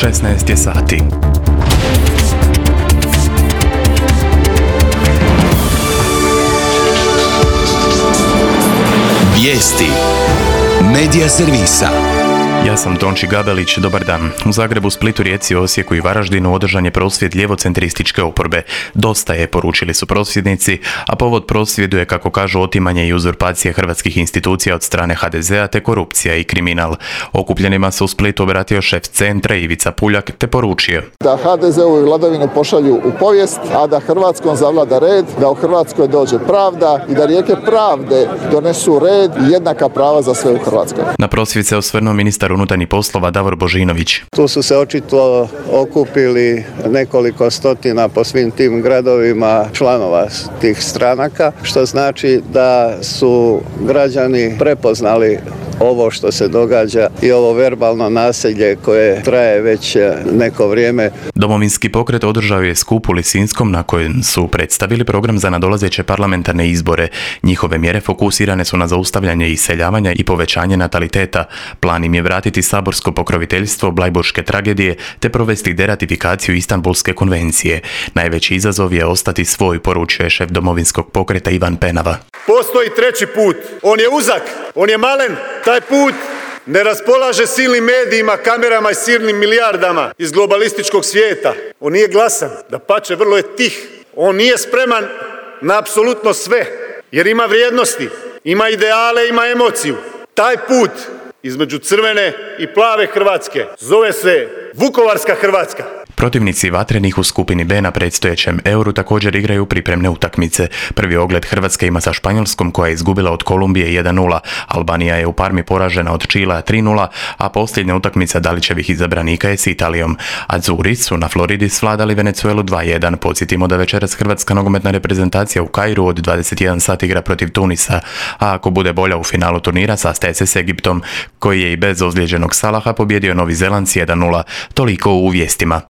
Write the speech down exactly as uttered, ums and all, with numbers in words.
šesnaest je sati. Vijesti Medija servisa. Ja sam Tonči Gabelić, dobar dan. U Zagrebu, Splitu, Rijeci, Osijeku i Varaždinu održan je prosvjed ljevocentrističke oporbe. Dosta je, poručili su prosvjednici, a povod prosvjedu je, kako kažu, otimanje i uzurpacije hrvatskih institucija od strane ha de zea te korupcija i kriminal. Okupljenima se u Splitu obratio šef centra Ivica Puljak te poručio: da ha de zeovu i vladavinu pošalju u povijest, a da Hrvatskom zavlada red, da u Hrvatskoj dođe pravda i da rijeke pravde donesu red i jednaka prava za sve u Hrvatskoj. Na prosvjed se osvrnuo ministar unutarnjih poslova Davor Božinović. Tu su se očito okupili nekoliko stotina po svim tim gradovima članova tih stranaka, što znači da su građani prepoznali ovo što se događa i ovo verbalno nasilje koje traje već neko vrijeme. Domovinski pokret održao je skup u Lisinskom na kojem su predstavili program za nadolazeće parlamentarne izbore. Njihove mjere fokusirane su na zaustavljanje iseljavanja i povećanje nataliteta. Plan im je vratiti saborsko pokroviteljstvo blajburške tragedije te provesti deratifikaciju Istanbulske konvencije. Najveći izazov je ostati svoj, poručuje šef Domovinskog pokreta Ivan Penava. Postoji treći put. On je uzak, on je malen. Taj put ne raspolaže silnim medijima, kamerama i silnim milijardama iz globalističkog svijeta. On nije glasan, dapače, vrlo je tih. On nije spreman na apsolutno sve, jer ima vrijednosti, ima ideale, ima emociju. Taj put između crvene i plave Hrvatske zove se Vukovarska Hrvatska. Protivnici vatrenih u skupini B na predstojećem Euru također igraju pripremne utakmice. Prvi ogled Hrvatske ima sa Španjolskom, koja je izgubila od Kolumbije jedan nula. Albanija je u Parmi poražena od Čilea tri nula, a posljednja utakmica Dalićevih izabranika je s Italijom. Azuri su na Floridi svladali Venezuelu dva jedan. Podsjetimo da večeras hrvatska nogometna reprezentacija u Kairu od dvadeset jedan sati igra protiv Tunisa, a ako bude bolja u finalu turnira sastaje se s Egiptom, koji je i bez ozlijeđenog Salaha pobjedio Novi Zeland s jedan nula. Toliko u vijestima.